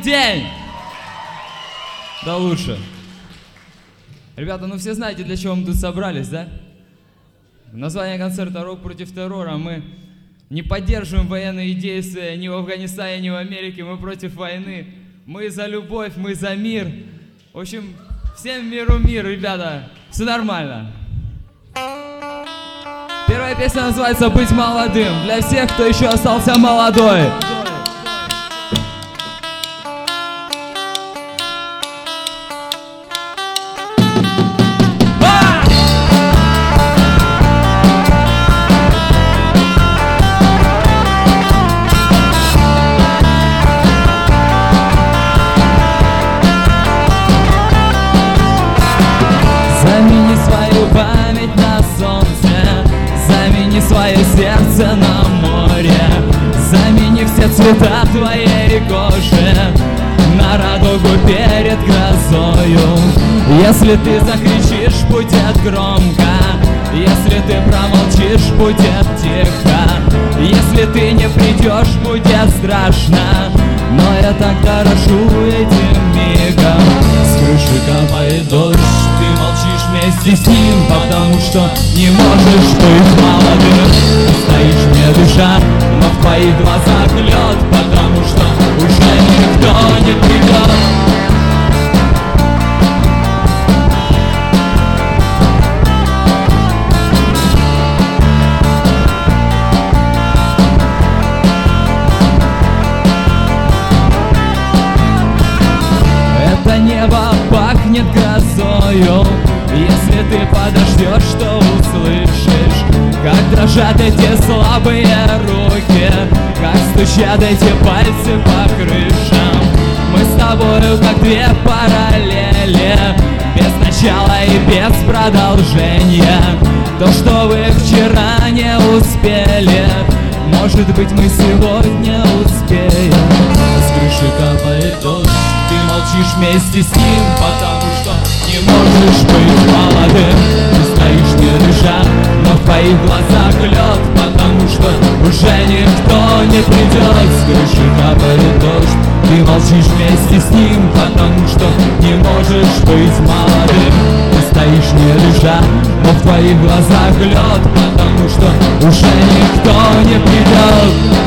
день. Да лучше. Ребята, ну все знаете, для чего мы тут собрались, да? Название концерта «Рок против террора». Мы не поддерживаем военные действия ни в Афганистане, ни в Америке. Мы против войны. Мы за любовь, мы за мир. В общем, всем миру мир, ребята. Все нормально. Первая песня называется «Быть молодым». Для всех, кто еще остался молодой. Замени свою память на солнце, замени свое сердце на море, замени все цвета твоей кожи на радугу перед грозою. Если ты закричишь, будет громко, если ты промолчишь, будет тихо, если ты не придешь, будет страшно, но я так дорожу этим мигом. С крыши капает дождь, ты молчишь вместе с ним, потому что не можешь быть молодым. Ты стоишь не дыша, но в твоих глазах лед, потому что уже никто не придет. Это небо пахнет грозою. Если ты подождешь, то услышишь, как дрожат эти слабые руки, как стучат эти пальцы по крышам. Мы с тобою как две параллели, без начала и без продолжения. То, что вы вчера не успели, может быть, мы сегодня успеем. С крыши капает дождь, ты молчишь вместе с ним, потому что не можешь быть молодым. Ты стоишь не дыша, но в твоих глазах лед, потому что уже никто не придет. С крыши капает дождь, ты молчишь вместе с ним, потому что не можешь быть молодым. Ты стоишь не дыша, но в твоих глазах лед, потому что уже никто не придет.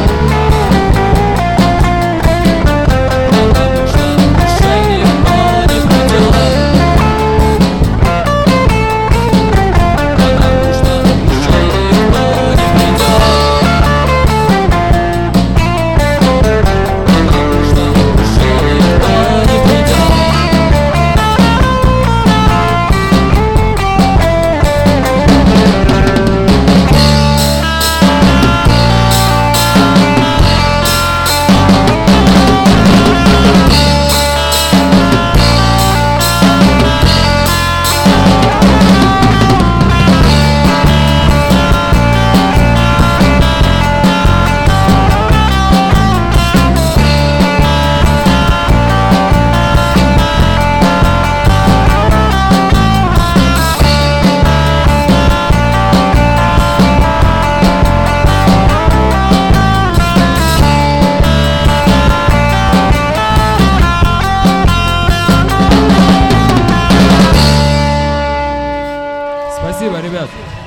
Спасибо, ребят.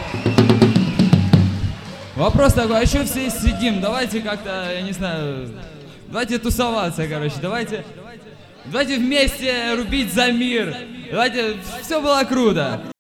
Вопрос такой, а что все сидим? Давайте как-то, я не знаю, давайте тусоваться, короче, давайте вместе рубить за мир. Давайте, все было круто.